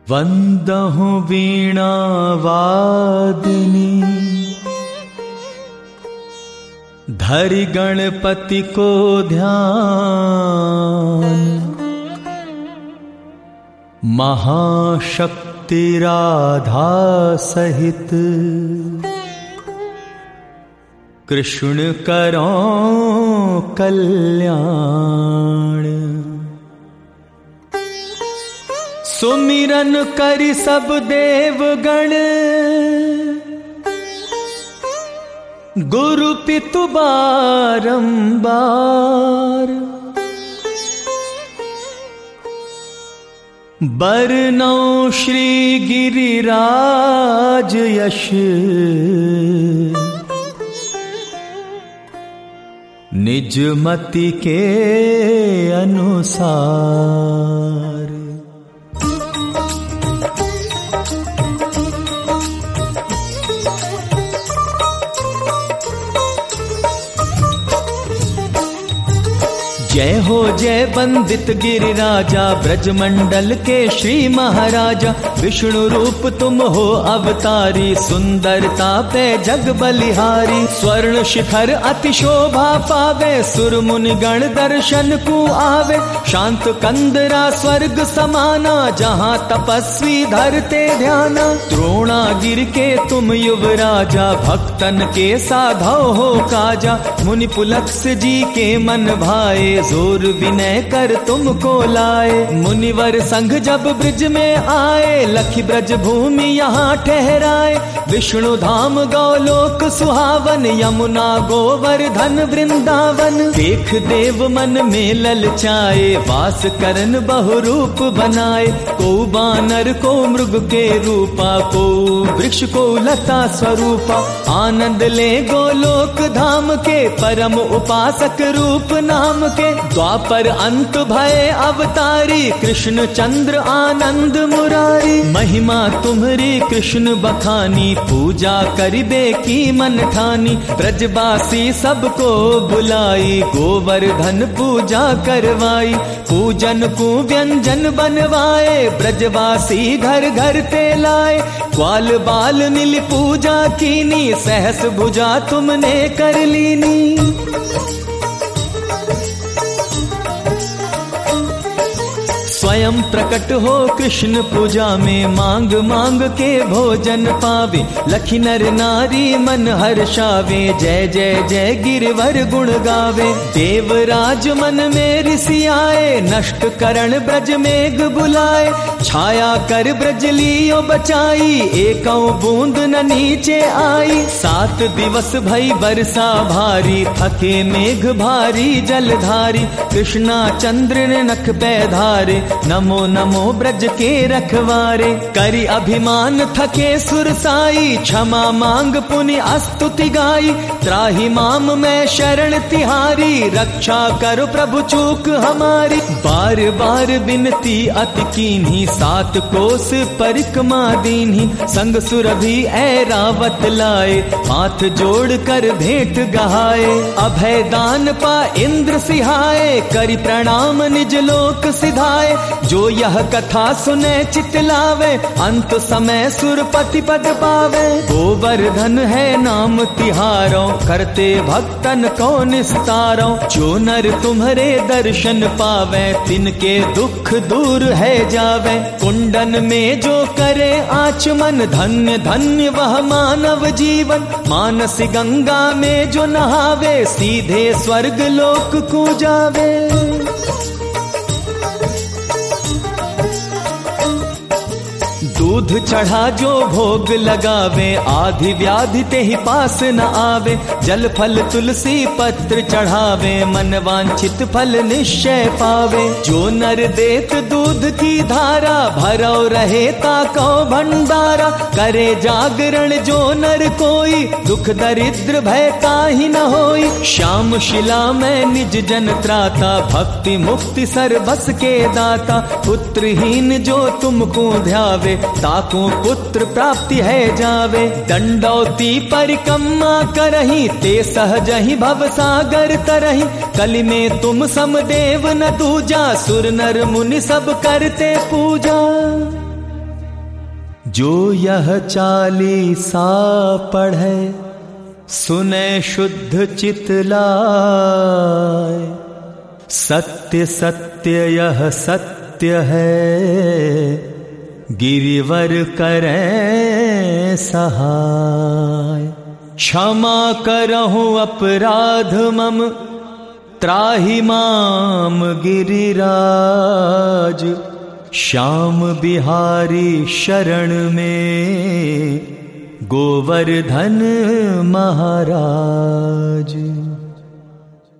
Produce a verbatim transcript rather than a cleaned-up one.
वंदहु वीणा वादिनी, धरि गणपति को ध्यान। महाशक्ति राधा सहित, कृष्ण करो कल्याण। सुमिरन करि सब देवगण, गुरु पितु बारंबार। बरनौ श्री गिरिराज यश, निज मति के अनुसार। जय हो जय वंदित गिरिराजा, ब्रजमंडल के श्री महाराजा। विष्णु रूप तुम हो अवतारी, सुंदरता पे जग बलिहारी। स्वर्ण शिखर अति शोभा पावे, सुर मुनि गण दर्शन को आवे। शांत कंदरा स्वर्ग समाना, जहाँ तपस्वी धरते ध्याना। द्रोणागिर के तुम युवराजा, भक्तन के साधव हो काजा। मुनि पुलत्स्य जी के मन भाए, जोर विनय कर तुमको लाए। मुनिवर संग जब ब्रिज में आए, लखी ब्रज भूमि यहाँ ठहराए। विष्णु धाम गौलोक सुहावन, यमुना गोवर्धन वृंदावन। देख देव मन में ललचाए, वास करन बहुरूप बनाए। को बानर को मृग के रूपा, को वृक्ष को लता स्वरूपा। आनंद ले गोलोक धाम के, परम उपासक रूप नाम के। द्वापर अंत भय अवतारी, कृष्ण चंद्र आनंद मुरारी। महिमा तुम्हारी कृष्ण बखानी, पूजा करिबे की मन ठानी। ब्रजवासी सबको बुलाई, गोवर्धन पूजा करवाई। पूजन को व्यंजन बनवाए, ब्रजवासी घर घर ते लाए। ग्वाल बाल नील पूजा कीनी, सहस भुजा तुमने कर लीनी। स्वयं प्रकट हो कृष्ण पूजा में, मांग मांग के भोजन पावे। लखी नर नारी मन हर्षावे, जय जय जय गिरवर गुण गावे। देवराज मन में ऋषि आए, नष्ट करण ब्रज मेघ बुलाए। छाया कर ब्रज लियो बचाई, एकौ बूंद न नीचे आई। सात दिवस भई बरसा भारी, थके मेघ भारी जलधारी। कृष्णा चंद्र ने नख पे धारे, नमो नमो ब्रज के रखवारे। करी अभिमान थके सुरसाई, क्षमा मांग पुनि अस्तुति गाई। त्राहि माम मैं शरण तिहारी, रक्षा करो प्रभु चूक हमारी। बार बार बिनती अति कीन्ही, सात कोस परिक्रमा दीन्ही। संग सुरभि ऐरावत लाए, हाथ जोड़ कर भेंट गहाए। अभय दान पा इंद्र सिहाए, करी प्रणाम निज लोक सिधाए। जो यह कथा सुने चित लावे, अंत समय सुरपति पद पावे। गोवर्धन है नाम तिहारो, करते भक्तन को निस्तारो। जो नर तुम्हारे दर्शन पावे, तिनके दुख दूर है जावे। कुंडन में जो करे आचमन, धन्य धन्य वह मानव जीवन। मानसी गंगा में जो नहावे, सीधे स्वर्ग लोक को जावे। दूध चढ़ा जो भोग लगावे, आधि व्याधि ते ही पास न आवे। जल फल तुलसी पत्र चढ़ावे, मन वांछित फल निश्चय पावे। जो नर देत दूध की धारा, भरो रहे ताको भंडारा। करे जागरण जो नर कोई, दुख दरिद्र भय काहि न होई। श्याम शिला में निज जन त्राता, भक्ति मुक्ति सर्वस के दाता। पुत्रहीन जो तुमको ध्यावे, ताको पुत्र प्राप्ति है जावे। दंडौती परिक्रमा करही, ते सहजहि भव सागर तरही। कलि में तुम समदेव न दूजा, सुर नर मुनि सब करते पूजा। जो यह चालीसा पढ़े सुने शुद्ध चित लाए। सत्य सत्य यह सत्य है, गिरिवर करें सहाय। क्षमा करहु अपराध मम, त्राहि माम गिरिराज। श्याम बिहारी शरण में, गोवर्धन महाराज।